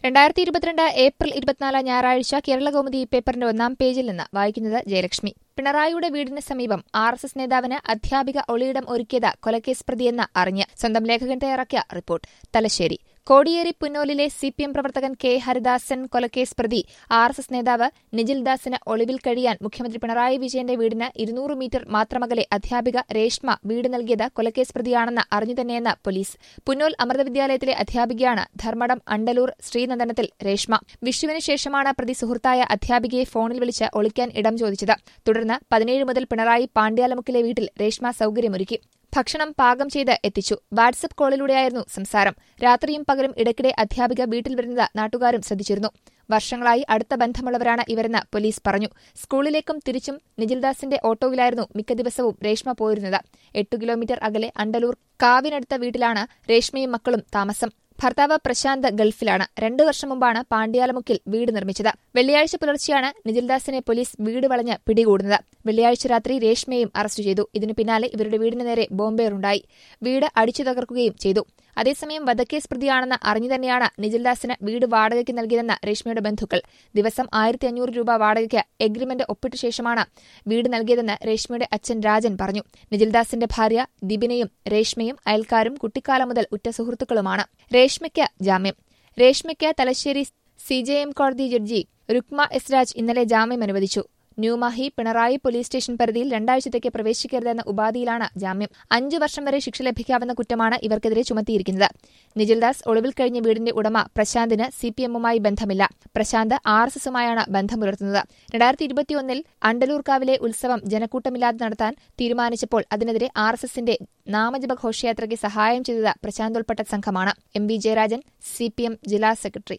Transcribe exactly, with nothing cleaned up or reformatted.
രണ്ടായിരത്തി ഇരുപത്തിരണ്ട് ഏപ്രിൽ ഇരുപത്തിനാല് ഞായറാഴ്ച കേരളകൗമുദി പേപ്പറിന്റെ ഒന്നാം പേജിൽ നിന്ന് വായിക്കുന്നത് ജയലക്ഷ്മി. പിണറായിയുടെ വീടിന് സമീപം ആർ എസ് എസ് നേതാവിന് അധ്യാപിക ഒളിയിടം ഒരുക്കിയത് കൊലക്കേസ് പ്രതിയെന്ന് അറിഞ്ഞ് സ്വന്തം ലേഖകൻ തയ്യാറാക്കിയ റിപ്പോർട്ട്. തലശ്ശേരി കോടിയേരി പുന്നോലിലെ സി പി എം പ്രവർത്തകൻ കെ ഹരിദാസൻ കൊലക്കേസ് പ്രതി ആർ എസ് എസ് നേതാവ് നിജിൽ ദാസിന് ഒളിവിൽ കഴിയാൻ മുഖ്യമന്ത്രി പിണറായി വിജയന്റെ വീടിന് ഇരുന്നൂറ് മീറ്റർ മാത്രമകലെ അധ്യാപിക രേഷ്മ വീട് നൽകിയത് കൊലക്കേസ് പ്രതിയാണെന്ന് അറിഞ്ഞുതന്നെയെന്ന് പോലീസ്. പുന്നോൽ അമൃത വിദ്യാലയത്തിലെ അധ്യാപികയാണ് ധർമ്മടം അണ്ടലൂർ ശ്രീനന്ദനത്തിൽ രേഷ്മ. വിഷുവിന് ശേഷമാണ് പ്രതി സുഹൃത്തായ അധ്യാപികയെ ഫോണിൽ വിളിച്ച് ഒളിക്കാൻ ഇടം ചോദിച്ചത്. തുടർന്ന് പതിനേഴ് മുതൽ പിണറായി പാണ്ഡ്യാലമുക്കിലെ വീട്ടിൽ രേഷ്മ സൌകര്യമൊരുക്കി. ഭക്ഷണം പാകം ചെയ്ത് എത്തിച്ചു. വാട്സ്ആപ്പ് കോളിലൂടെയായിരുന്നു സംസാരം. രാത്രിയും പകലും ഇടയ്ക്കിടെ അധ്യാപിക വീട്ടിൽ വരുന്നത് നാട്ടുകാരും ശ്രദ്ധിച്ചിരുന്നു. വർഷങ്ങളായി അടുത്ത ബന്ധമുള്ളവരാണ് ഇവരെന്ന് പോലീസ് പറഞ്ഞു. സ്കൂളിലേക്കും തിരിച്ചും നിജിൽദാസിന്റെ ഓട്ടോയിലായിരുന്നു മിക്ക ദിവസവും രേഷ്മ പോയിരുന്നത്. എട്ടു കിലോമീറ്റർ അകലെ അണ്ടലൂർ കാവിനടുത്ത വീട്ടിലാണ് രേഷ്മയും മക്കളും താമസം. ഭർത്താവ് പ്രശാന്ത് ഗൾഫിലാണ്. രണ്ടു വർഷം മുമ്പാണ് പാണ്ഡ്യാലമുക്കിൽ വീട് നിർമ്മിച്ചത്. വെള്ളിയാഴ്ച പുലർച്ചെയാണ് നിജിൽദാസിനെ പോലീസ് വീട് വളഞ്ഞ് പിടികൂടുന്നത്. വെള്ളിയാഴ്ച രാത്രി രേഷ്മയും അറസ്റ്റ് ചെയ്തു. ഇതിനു പിന്നാലെ ഇവരുടെ വീടിന് നേരെ ബോംബേറുണ്ടായി. വീട് അടിച്ചു തകർക്കുകയും ചെയ്തു. അതേസമയം വധക്കേസ് പ്രതിയാണെന്ന് അറിഞ്ഞു തന്നെയാണ് നിജിൽദാസിന് വീട് വാടകയ്ക്ക് നൽകിയതെന്ന് രേഷ്മയുടെ ബന്ധുക്കൾ. ദിവസം ആയിരത്തി അഞ്ഞൂറ് രൂപ വാടകയ്ക്ക് എഗ്രിമെന്റ് ഒപ്പിട്ട ശേഷമാണ് വീട് നൽകിയതെന്ന് രേഷ്മയുടെ അച്ഛൻ രാജൻ പറഞ്ഞു. നിജിൽദാസിന്റെ ഭാര്യ ദിബിനയും രേഷ്മയും അയൽക്കാരും കുട്ടിക്കാലം മുതൽ ഉറ്റ സുഹൃത്തുക്കളുമാണ്. രേഷ്മയ്ക്ക് ജാമ്യം. രേഷ്മയ്ക്ക് തലശ്ശേരി സി ജെ എം കോടതി ജഡ്ജി രുക്മ എസ് രാജ് ഇന്നലെ ജാമ്യം അനുവദിച്ചു. ന്യൂമാഹി പിണറായി പോലീസ് സ്റ്റേഷൻ പരിധിയിൽ രണ്ടാഴ്ചത്തേക്ക് പ്രവേശിക്കരുതെന്ന ഉപാധിയിലാണ് ജാമ്യം. അഞ്ചു വർഷം വരെ ശിക്ഷ ലഭിക്കാവുന്ന കുറ്റമാണ് ഇവർക്കെതിരെ ചുമത്തിയിരിക്കുന്നത്. നിജിൽദാസ് ഒളിവിൽ കഴിഞ്ഞ വീടിന്റെ ഉടമ പ്രശാന്തിന് സി പി എമ്മുമായി ബന്ധമില്ല. പ്രശാന്ത് ആർ എസ് എസുമായാണ് ബന്ധം പുലർത്തുന്നത്. രണ്ടായിരത്തി ഇരുപത്തിയൊന്നിൽ അണ്ടലൂർക്കാവിലെ ഉത്സവം ജനക്കൂട്ടമില്ലാതെ നടത്താൻ തീരുമാനിച്ചപ്പോൾ അതിനെതിരെ ആർ എസ് എസിന്റെ നാമജപ ഘോഷയാത്രയ്ക്ക് സഹായം ചെയ്തത് പ്രശാന്ത് ഉൾപ്പെട്ട സംഘമാണ്. M V Jayarajan C P M ജില്ലാ സെക്രട്ടറി.